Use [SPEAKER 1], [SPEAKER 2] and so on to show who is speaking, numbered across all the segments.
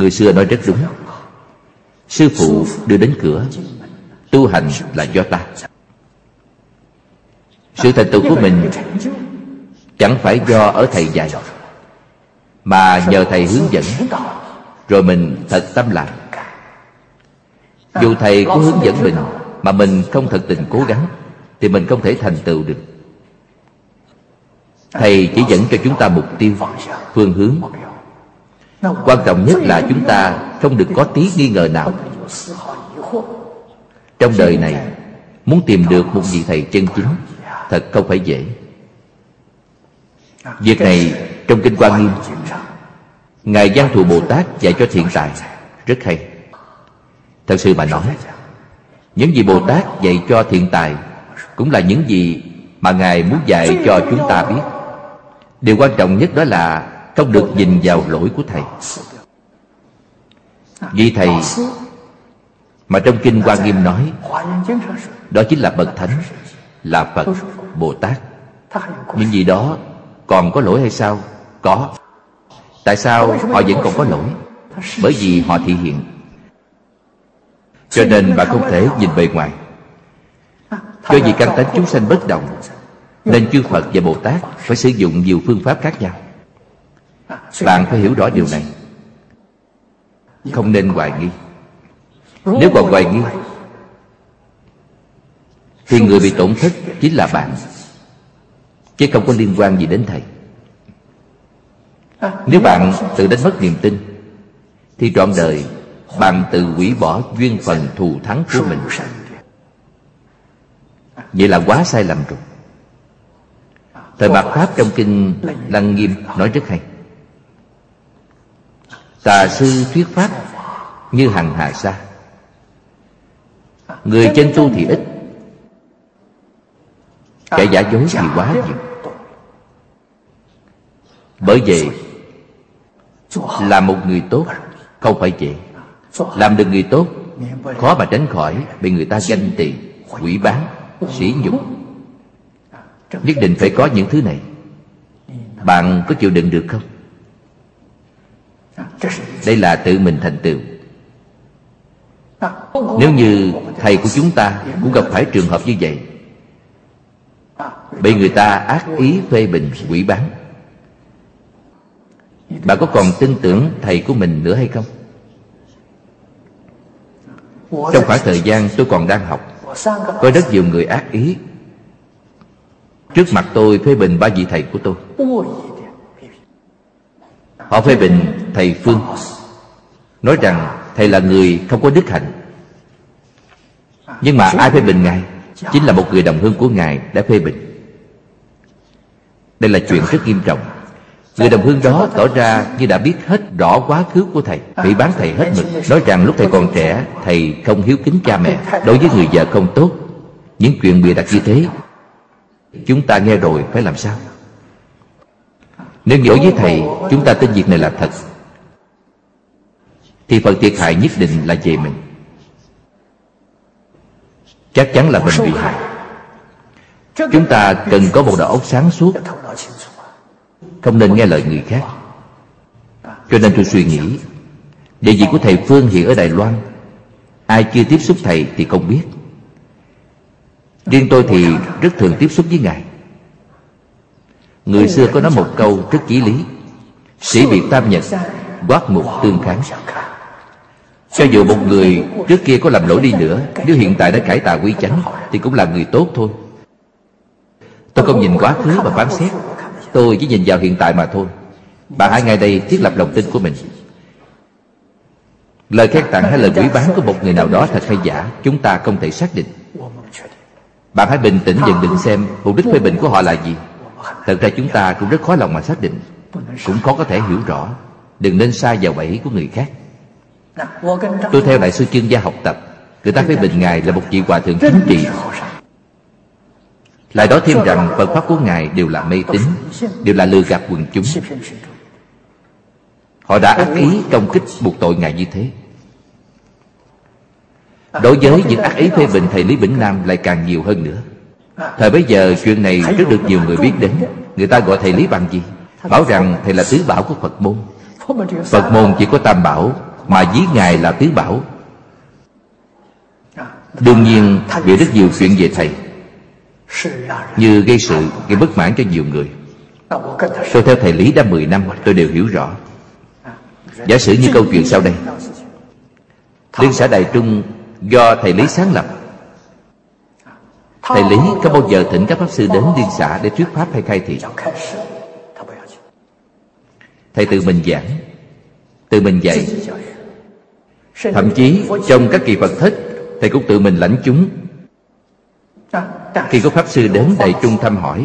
[SPEAKER 1] Người xưa nói rất đúng. Sư phụ đưa đến cửa, tu hành là do ta. Sự thành tựu của mình chẳng phải do ở thầy dạy, mà nhờ thầy hướng dẫn, rồi mình thật tâm làm. Dù thầy có hướng dẫn mình mà mình không thật tình cố gắng thì mình không thể thành tựu được. Thầy chỉ dẫn cho chúng ta mục tiêu, phương hướng. Quan trọng nhất là chúng ta không được có tí nghi ngờ nào. Trong đời này, muốn tìm được một vị thầy chân chính thật không phải dễ. Việc này trong Kinh Hoa Nghiêm, Ngài Văn Thù Bồ Tát dạy cho Thiện Tài rất hay. Thật sự mà nói, những gì Bồ Tát dạy cho Thiện Tài cũng là những gì mà Ngài muốn dạy cho chúng ta biết. Điều quan trọng nhất đó là không được nhìn vào lỗi của thầy. Vì thầy mà trong Kinh Hoa Nghiêm nói, đó chính là bậc thánh, là Phật, Bồ Tát. Nhưng gì đó còn có lỗi hay sao? Có. Tại sao họ vẫn còn có lỗi? Bởi vì họ thị hiện. Cho nên bạn không thể nhìn bề ngoài. Do vì căn tánh chúng sanh bất động, nên chư Phật và Bồ Tát phải sử dụng nhiều phương pháp khác nhau. Bạn phải hiểu rõ điều này, không nên hoài nghi. Nếu còn hoài nghi thì người bị tổn thất chính là bạn, chứ không có liên quan gì đến thầy. Nếu bạn tự đánh mất niềm tin thì trọn đời bạn tự hủy bỏ duyên phần thù thắng của mình. Vậy là quá sai lầm rồi. Thời Mạt Pháp trong Kinh Lăng Nghiêm nói rất hay. Tà sư thuyết pháp như hằng hà sa, người chân tu thì ít, kẻ giả dối thì quá nhiều. Bởi vậy, làm một người tốt không phải dễ. Làm được người tốt khó mà tránh khỏi bị người ta ganh tị, hủy báng, sỉ nhục. Nhất định phải có những thứ này. Bạn có chịu đựng được không? Đây là tự mình thành tựu. Nếu như thầy của chúng ta cũng gặp phải trường hợp như vậy, bị người ta ác ý phê bình, hủy báng, bạn có còn tin tưởng thầy của mình nữa hay không? Trong khoảng thời gian tôi còn đang học, có rất nhiều người ác ý trước mặt tôi phê bình ba vị thầy của tôi. Họ phê bình thầy Phương, nói rằng thầy là người không có đức hạnh. Nhưng mà ai phê bình Ngài? Chính là một người đồng hương của Ngài đã phê bình. Đây là chuyện rất nghiêm trọng. Người đồng hương đó tỏ ra như đã biết hết rõ quá khứ của thầy, bị bán thầy hết mực, nói rằng lúc thầy còn trẻ, thầy không hiếu kính cha mẹ, đối với người vợ không tốt. Những chuyện bịa đặt như thế, chúng ta nghe rồi phải làm sao? Nếu đối với thầy chúng ta tin việc này là thật, thì phần thiệt hại nhất định là về mình. Chắc chắn là mình bị hại. Chúng ta cần có một đầu óc sáng suốt, không nên nghe lời người khác. Cho nên tôi suy nghĩ, địa vị của thầy Phương hiện ở Đài Loan, ai chưa tiếp xúc thầy thì không biết. Riêng tôi thì rất thường tiếp xúc với Ngài. Người xưa có nói một câu rất chí lý: sĩ biệt tam nhật, quát mục tương kháng. Cho dù một người trước kia có làm lỗi đi nữa, nếu hiện tại đã cải tà quy chánh thì cũng là người tốt thôi. Tôi không nhìn quá khứ mà phán xét, tôi chỉ nhìn vào hiện tại mà thôi. Bạn hãy ngay đây thiết lập lòng tin của mình. Lời khen tặng hay lời quỷ bán của một người nào đó thật hay giả, chúng ta không thể xác định. Bạn hãy bình tĩnh nhận định xem mục đích phê bình của họ là gì. Thật ra chúng ta cũng rất khó lòng mà xác định, cũng khó có thể hiểu rõ. Đừng nên sa vào bẫy của người khác. Tôi theo Đại sư Chương Gia học tập, người ta phê bình Ngài là một vị hòa thượng chính trị, lại nói thêm rằng Phật pháp của Ngài đều là mê tín, đều là lừa gạt quần chúng. Họ đã ác ý công kích buộc tội Ngài như thế. Đối với những ác ý phê bình thầy Lý Bỉnh Nam lại càng nhiều hơn nữa. Thời bấy giờ chuyện này rất được nhiều người biết đến. Người ta gọi thầy Lý bằng gì? Bảo rằng thầy là tứ bảo của Phật môn. Phật môn chỉ có tam bảo: mà ví Ngài là tứ bảo. Đương nhiên bị rất nhiều chuyện về Thầy, như gây sự, gây bất mãn cho nhiều người. Tôi theo thầy Lý đã 10 năm, tôi đều hiểu rõ. Giả sử như câu chuyện sau đây. Liên xã Đại Trung do thầy Lý sáng lập. Thầy Lý có bao giờ thỉnh các pháp sư đến liên xã để thuyết pháp hay khai thị? Thầy tự mình giảng, tự mình dạy. Thậm chí trong các kỳ Phật thất, thầy cũng tự mình lãnh chúng. Khi có pháp sư đến Đại Trung thăm hỏi,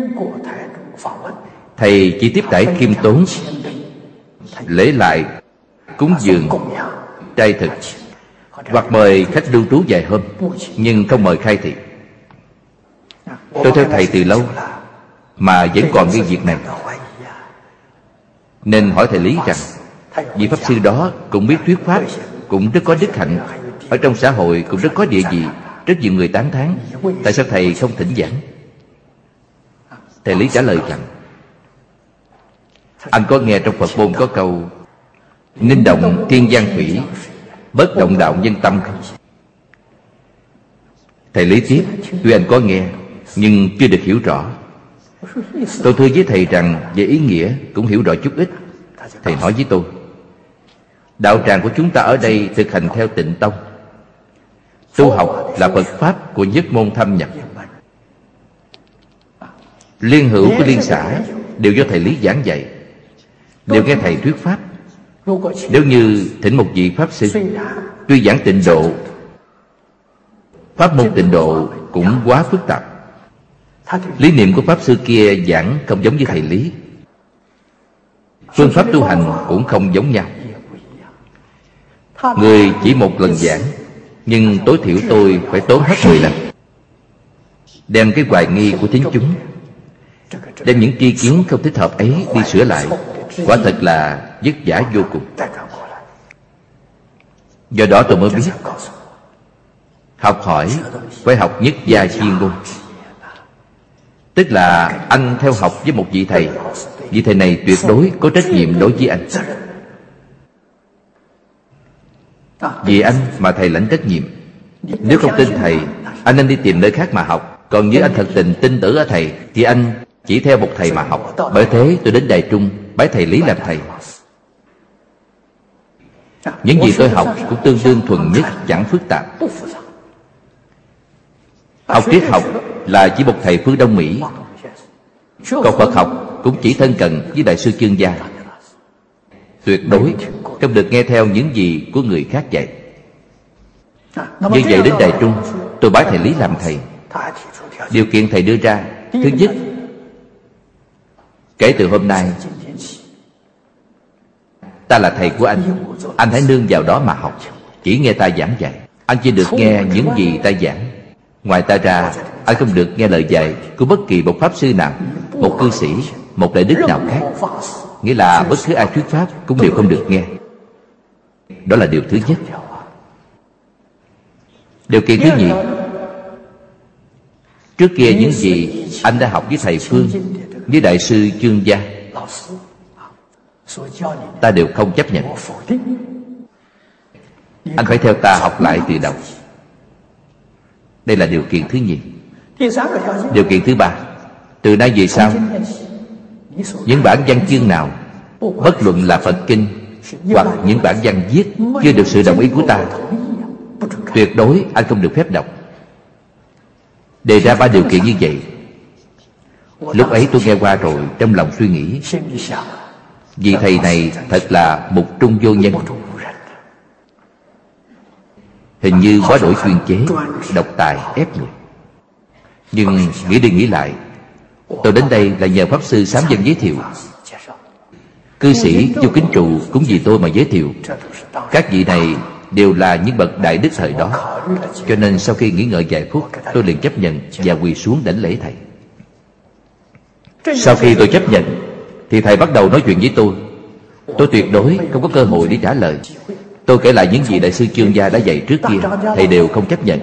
[SPEAKER 1] thầy chỉ tiếp đãi khiêm tốn, lễ lại, cúng dường, trai thực, hoặc mời khách lưu trú vài hôm, nhưng không mời khai thị. Tôi theo thầy từ lâu mà vẫn còn cái việc này, nên hỏi thầy Lý rằng vị pháp sư đó cũng biết thuyết pháp, cũng rất có đức hạnh, ở trong xã hội cũng rất có địa vị, rất nhiều người tán thán. Tại sao thầy không thỉnh giảng? Thầy Lý trả lời rằng: anh có nghe trong Phật môn có câu ninh động thiên giang thủy, bất động đạo nhân tâm không? Thầy Lý tiếp: tuy anh có nghe, nhưng chưa được hiểu rõ. Tôi thưa với thầy rằng về ý nghĩa cũng hiểu rõ chút ít. Thầy nói với tôi: đạo tràng của chúng ta ở đây thực hành theo Tịnh Tông. Tu học là Phật Pháp của nhất môn thâm nhập. Liên hữu của liên xã đều do thầy Lý giảng dạy, đều nghe thầy thuyết pháp. Nếu như thỉnh một vị pháp sư, tuy giảng Tịnh độ, pháp môn Tịnh độ cũng quá phức tạp. Lý niệm của pháp sư kia giảng không giống với thầy Lý, phương pháp tu hành cũng không giống nhau. Người chỉ một lần giảng, nhưng tối thiểu tôi phải tốn hết 10 lần, đem cái hoài nghi của thính chúng, đem những tri kiến không thích hợp ấy đi sửa lại. Quả thật là vất vả vô cùng. Do đó tôi mới biết học hỏi phải học nhất gia chuyên môn. Tức là anh theo học với một vị thầy, vị thầy này tuyệt đối có trách nhiệm đối với anh. Vì anh mà thầy lãnh trách nhiệm. Nếu không tin thầy, anh nên đi tìm nơi khác mà học. Còn nếu anh thật tình tin tưởng ở thầy, thì anh chỉ theo một thầy mà học. Bởi thế tôi đến Đại Trung bái thầy Lý làm thầy. Những gì tôi học cũng tương đương thuần nhất, chẳng phức tạp. Học triết học là chỉ một thầy phương Đông Mỹ, còn Phật học cũng chỉ thân cận với Đại sư Chương Gia. Tuyệt đối không được nghe theo những gì của người khác dạy. Như vậy đến Đại Trung, tôi bái thầy Lý làm thầy. Điều kiện thầy đưa ra: thứ nhất, kể từ hôm nay ta là thầy của anh hãy nương vào đó mà học. Chỉ nghe ta giảng dạy. Anh chỉ được nghe những gì ta giảng. Ngoài ta ra, anh không được nghe lời dạy của bất kỳ một pháp sư nào, một cư sĩ, một đại đức nào khác. Nghĩa là bất cứ ai thuyết pháp cũng đều không được nghe. Đó là điều thứ nhất. Điều kiện thứ nhì: trước kia những gì anh đã học với thầy Phương, với Đại sư Chương Gia, ta đều không chấp nhận. Anh phải theo ta học lại từ đầu. Đây là điều kiện thứ nhì. Điều kiện thứ ba: từ nay về sau, những bản văn chương nào, bất luận là Phật kinh hoặc những bản văn viết, chưa được sự đồng ý của ta, tuyệt đối anh không được phép đọc. Đề ra 3 điều kiện như vậy. Lúc ấy tôi nghe qua rồi, trong lòng suy nghĩ, vị thầy này thật là mục trung vô nhân, hình như quá đổi chuyên chế, độc tài ép người. Nhưng nghĩ đi nghĩ lại, tôi đến đây là nhờ pháp sư Sám Dân giới thiệu. Cư sĩ Chu Kính Trụ cũng vì tôi mà giới thiệu. Các vị này đều là những bậc đại đức thời đó. Cho nên sau khi nghĩ ngợi vài phút, tôi liền chấp nhận và quỳ xuống đảnh lễ thầy. Sau khi tôi chấp nhận, thì thầy bắt đầu nói chuyện với tôi. Tôi tuyệt đối không có cơ hội để trả lời. Tôi kể lại những gì Đại sư Chương Gia đã dạy trước kia, thầy đều không chấp nhận.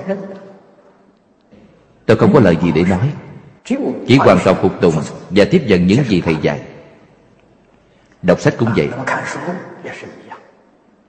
[SPEAKER 1] Tôi không có lời gì để nói, chỉ hoàn toàn phục tùng và tiếp nhận những gì thầy dạy. Đọc sách cũng vậy.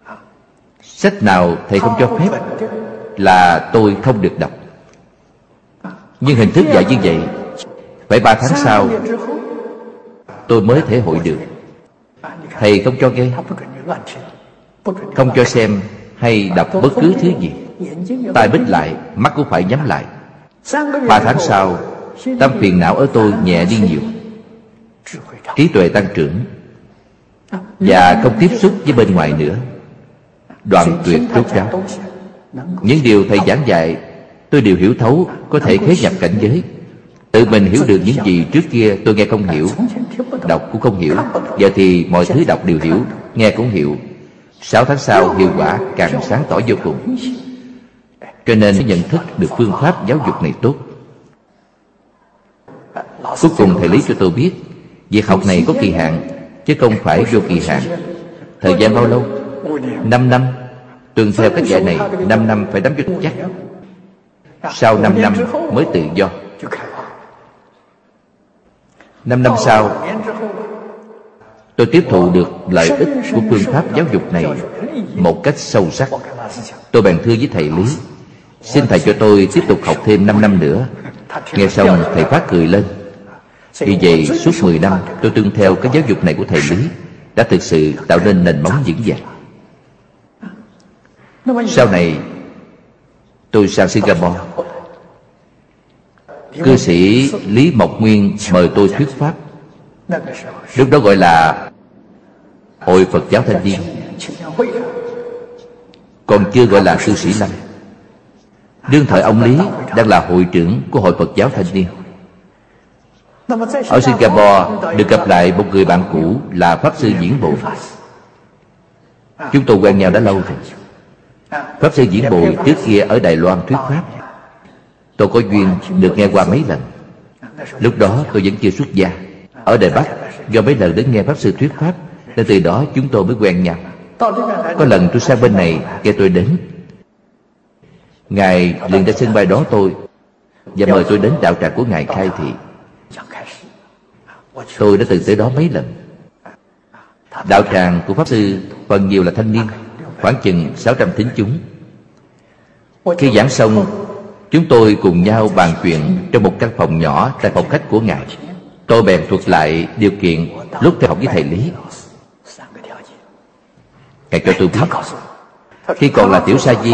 [SPEAKER 1] Sách nào thầy không cho phép là tôi không được đọc. Nhưng hình thức dạy như vậy phải 3 tháng sau tôi mới thể hội được. Thầy không cho nghe, không cho xem hay đọc bất cứ thứ gì. Tai bít lại, mắt cũng phải nhắm lại. 3 tháng sau, tâm phiền não ở tôi nhẹ đi nhiều, trí tuệ tăng trưởng, và không tiếp xúc với bên ngoài nữa, đoạn tuyệt rốt ráo. Những điều thầy giảng dạy tôi đều hiểu thấu, có thể khế nhập cảnh giới. Tự mình hiểu được những gì trước kia tôi nghe không hiểu, đọc cũng không hiểu. Giờ thì mọi thứ đọc đều hiểu, nghe cũng hiểu. 6 tháng sau hiệu quả càng sáng tỏ vô cùng. Cho nên nhận thức được phương pháp giáo dục này tốt. Cuối cùng thầy lý cho tôi biết việc học này có kỳ hạn, chứ không phải vô kỳ hạn. Thời gian bao lâu? 5 năm. Tuân theo cách dạy này 5 năm phải nắm cho chắc. Sau 5 năm mới tự do. 5 năm sau tôi tiếp thụ được lợi ích của phương pháp giáo dục này một cách sâu sắc. Tôi bèn thưa với thầy Lý, xin thầy cho tôi tiếp tục học thêm 5 năm nữa. Nghe xong thầy phát cười lên. Vì vậy suốt 10 năm tôi tuân theo cái giáo dục này của thầy Lý, đã thực sự tạo nên nền móng vững vàng. Sau này tôi sang Singapore. Cư sĩ Lý Mộc Nguyên mời tôi thuyết pháp. Lúc đó gọi là Hội Phật giáo Thanh niên, còn chưa gọi là Cư sĩ Lâm. Đương thời ông Lý đang là hội trưởng của Hội Phật giáo Thanh niên. Ở Singapore được gặp lại một người bạn cũ là Pháp Sư Diễn Bồi. Chúng tôi quen nhau đã lâu rồi. Pháp Sư Diễn Bồi trước kia ở Đài Loan thuyết pháp. Tôi có duyên được nghe qua mấy lần. Lúc đó tôi vẫn chưa xuất gia. Ở Đài Bắc do mấy lần đến nghe Pháp Sư thuyết pháp, nên từ đó chúng tôi mới quen nhau. Có lần tôi sang bên này nghe tôi đến, Ngài liền ra sân bay đón tôi và mời tôi đến đạo tràng của Ngài khai thị. Tôi đã từng tới đó mấy lần. Đạo tràng của Pháp Sư phần nhiều là thanh niên, khoảng chừng 600 thính chúng. Khi giảng xong, chúng tôi cùng nhau bàn chuyện trong một căn phòng nhỏ tại phòng khách của Ngài. Tôi bèn thuật lại điều kiện lúc theo học với thầy Lý. Ngài cho tôi biết, khi còn là tiểu sa di,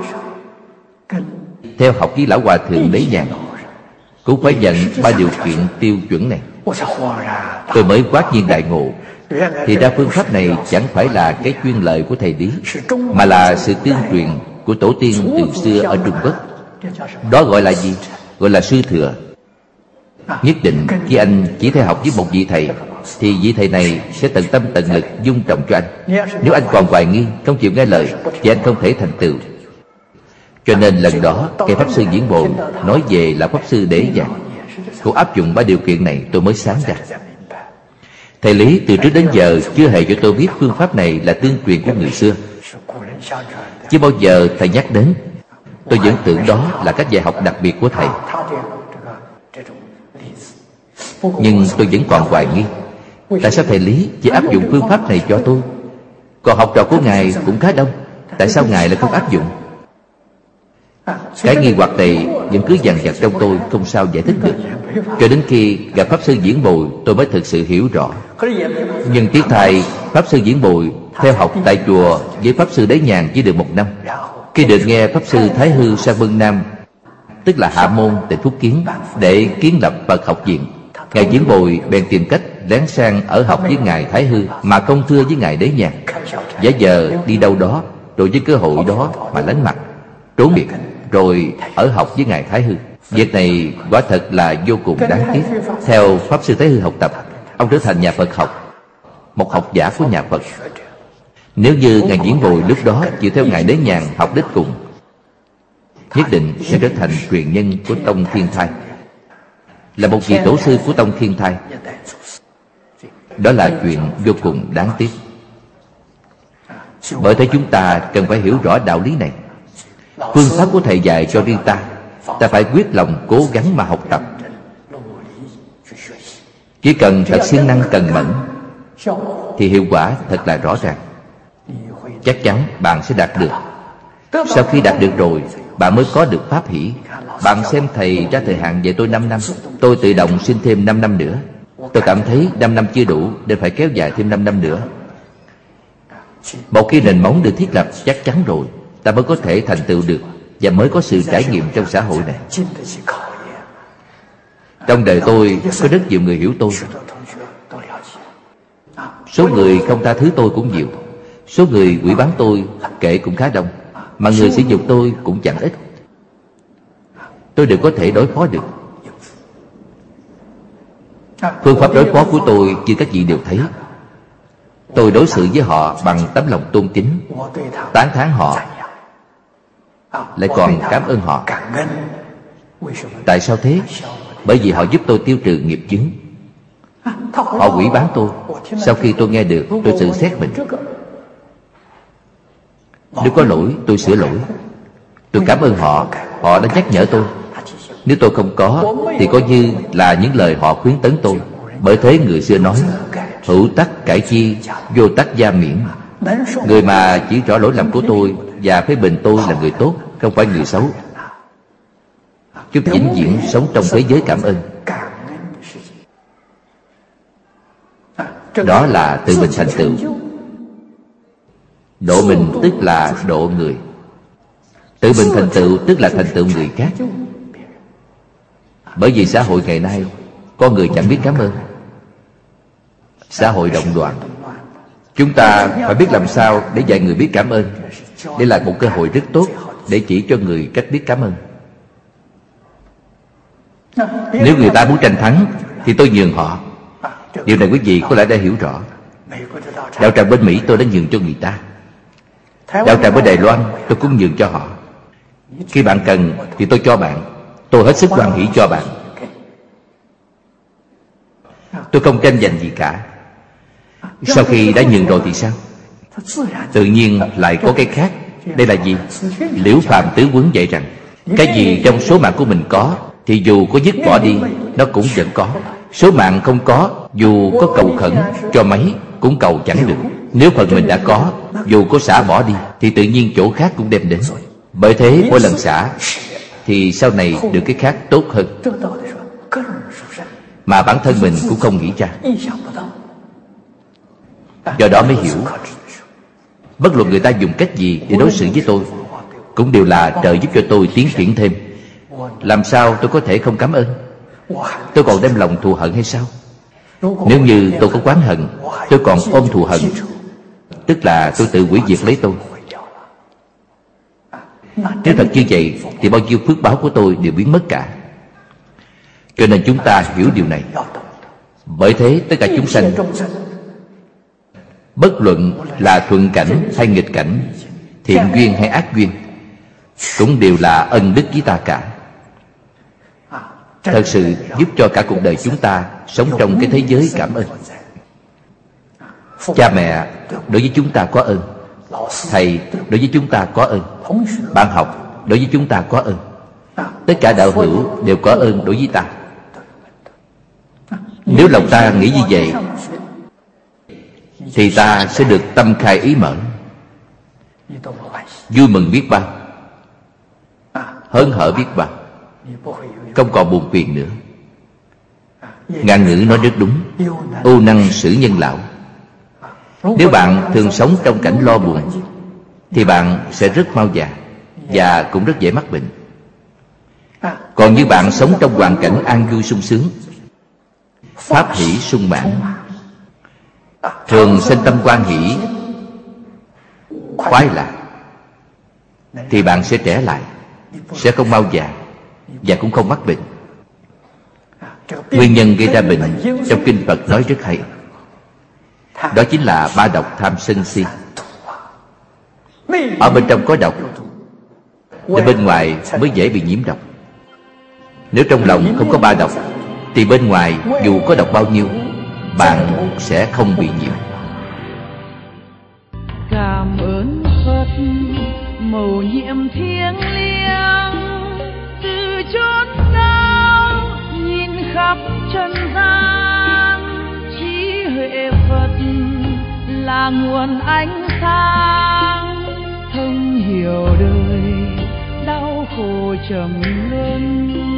[SPEAKER 1] theo học với lão hòa thượng Đế Nhàn, cũng phải nhận 3 điều kiện tiêu chuẩn này. Tôi mới quát nhiên đại ngộ. Thì ra phương pháp này chẳng phải là cái chuyên lợi của thầy Lý, mà là sự tương truyền của tổ tiên từ xưa ở Trung Quốc. Đó gọi là gì? Gọi là sư thừa. Nhất định khi anh chỉ theo học với một vị thầy, thì vị thầy này sẽ tận tâm tận lực dung trồng cho anh. Nếu anh còn hoài nghi, không chịu nghe lời, thì anh không thể thành tựu. Cho nên lần đó cây Pháp Sư Diễn Bồi nói về là Pháp Sư Đế Nhàn, cô áp dụng 3 điều kiện này, tôi mới sáng ra. Thầy Lý từ trước đến giờ chưa hề cho tôi biết phương pháp này là tương truyền của người xưa. Chưa bao giờ thầy nhắc đến. Tôi vẫn tưởng đó là cách dạy học đặc biệt của thầy. Nhưng tôi vẫn còn hoài nghi, tại sao thầy Lý chỉ áp dụng phương pháp này cho tôi, còn học trò của Ngài cũng khá đông, tại sao Ngài lại không áp dụng? Cái nghi hoặc này vẫn cứ dằn vặt trong tôi, không sao giải thích được. Cho đến khi gặp Pháp Sư Diễn Bồi, tôi mới thực sự hiểu rõ. Nhưng tiếc thay, Pháp Sư Diễn Bồi theo học tại chùa với Pháp Sư Đế Nhàn chỉ được 1 năm. Khi được nghe Pháp Sư Thái Hư sang Vân Nam, tức là Hạ Môn tỉnh Phúc Kiến, để kiến lập Phật học viện, Ngài Diễn Bồi bèn tìm cách lén sang ở học với Ngài Thái Hư, mà không thưa với Ngài Đế Nhàn. Giả giờ đi đâu đó, rồi với cơ hội đó mà lánh mặt, trốn biệt, rồi ở học với Ngài Thái Hư. Việc này quả thật là vô cùng đáng tiếc. Theo Pháp Sư Thái Hư học tập, ông trở thành nhà Phật học, một học giả của nhà Phật. Nếu như Ngài Diễn Bồi lúc đó chịu theo Ngài Đế Nhàn học đích cùng, nhất định sẽ trở thành truyền nhân của Tông Thiên Thai, là một vị tổ sư của Tông Thiên Thai. Đó là chuyện vô cùng đáng tiếc. Bởi thế chúng ta cần phải hiểu rõ đạo lý này. Phương pháp của thầy dạy cho riêng ta, ta phải quyết lòng cố gắng mà học tập. Chỉ cần thật siêng năng cần mẫn, thì hiệu quả thật là rõ ràng. chắc chắn bạn sẽ đạt được. Sau khi đạt được rồi, bạn mới có được pháp hỷ. Bạn xem thầy ra thời hạn dạy tôi 5 năm, tôi tự động xin thêm 5 năm nữa. Tôi cảm thấy 5 năm chưa đủ, nên phải kéo dài thêm 5 năm nữa. Một khi nền móng được thiết lập chắc chắn rồi, ta mới có thể thành tựu được và mới có sự trải nghiệm trong xã hội này. Trong đời tôi có rất nhiều người hiểu tôi. Số người không tha thứ tôi cũng nhiều. Số người quỷ bán tôi kể cũng khá đông. Mà người sử dụng tôi cũng chẳng ít. Tôi đều có thể đối phó được. Phương pháp đối phó của tôi như các vị đều thấy. Tôi đối xử với họ bằng tấm lòng tôn kính, tán thán họ, lại còn cảm ơn họ. Tại sao thế? Bởi vì họ giúp tôi tiêu trừ nghiệp chướng. Họ quỷ bán tôi. Sau khi tôi nghe được, tôi tự xét mình. Nếu có lỗi, tôi sửa lỗi. Tôi cảm ơn họ, họ đã nhắc nhở tôi. Nếu tôi không có, thì coi như là những lời họ khuyến tấn tôi. Bởi thế người xưa nói, hữu tắc cải chi, vô tắc gia miễn. Người mà chỉ rõ lỗi lầm của tôi và phê bình tôi là người tốt, không phải người xấu. Chúng vĩnh viễn sống trong thế giới cảm ơn. Đó là tự mình thành tựu. Độ mình tức là độ người. Tự mình thành tựu tức là thành tựu người khác. Bởi vì xã hội ngày nay, con người chẳng biết cảm ơn. Xã hội động loạn. Chúng ta phải biết làm sao để dạy người biết cảm ơn. Đây là một cơ hội rất tốt để chỉ cho người cách biết cảm ơn. Nếu người ta muốn tranh thắng thì tôi nhường họ. Điều này quý vị có lẽ đã hiểu rõ. Đạo tràng bên Mỹ tôi đã nhường cho người ta. Đạo tràng bên Đài Loan tôi cũng nhường cho họ. Khi bạn cần thì tôi cho bạn. Tôi hết sức hoan hỷ cho bạn. Tôi không tranh giành gì cả. Sau khi đã nhường rồi thì sao? Tự nhiên lại có cái khác. Đây là gì? Liễu Phàm Tứ Quấn dạy rằng, cái gì trong số mạng của mình có thì dù có dứt bỏ đi, nó cũng vẫn có. Số mạng không có, dù có cầu khẩn cho mấy cũng cầu chẳng được. Nếu phần mình đã có, dù có xả bỏ đi thì tự nhiên chỗ khác cũng đem đến. Bởi thế mỗi lần xả thì sau này được cái khác tốt hơn, mà bản thân mình cũng không nghĩ ra. Do đó mới hiểu, bất luận người ta dùng cách gì để đối xử với tôi, cũng đều là trợ giúp cho tôi tiến triển thêm. Làm sao tôi có thể không cảm ơn? Tôi còn đem lòng thù hận hay sao? Nếu như tôi có oán hận, tôi còn ôm thù hận, tức là tôi tự hủy diệt lấy tôi. Nếu thật như vậy thì bao nhiêu phước báo của tôi đều biến mất cả. Cho nên chúng ta hiểu điều này. Bởi thế tất cả chúng sanh, bất luận là thuận cảnh hay nghịch cảnh, thiện duyên hay ác duyên, cũng đều là ân đức với ta cả. Thật sự giúp cho cả cuộc đời chúng ta sống trong cái thế giới cảm ơn. Cha mẹ đối với chúng ta có ơn, thầy đối với chúng ta có ơn, bạn học đối với chúng ta có ơn. Tất cả đạo hữu đều có ơn đối với ta. Nếu lòng ta nghĩ như vậy thì ta sẽ được tâm khai ý mở, vui mừng biết bao, hớn hở biết bao, không còn buồn phiền nữa. Ngạn ngữ nói rất đúng, ưu năng xử nhân lão. Nếu bạn thường sống trong cảnh lo buồn thì bạn sẽ rất mau già và cũng rất dễ mắc bệnh. Còn như bạn sống trong hoàn cảnh an vui sung sướng, pháp hỷ sung mãn, thường sinh tâm hoan hỷ, khoái lạc, thì bạn sẽ trẻ lại, sẽ không mau già và cũng không mắc bệnh. Nguyên nhân gây ra bệnh trong kinh Phật nói rất hay. Đó chính là ba độc tham sân si. Ở bên trong có độc, để bên ngoài mới dễ bị nhiễm độc. Nếu trong lòng không có ba độc thì bên ngoài dù có độc bao nhiêu, bạn sẽ không bị nhiễm.
[SPEAKER 2] Cảm ơn Phật mầu nhiệm thiêng liêng, từ chốn cao nhìn khắp trần gian. Trí huệ Phật là nguồn ánh sáng, thông hiểu đời đau khổ trầm luân.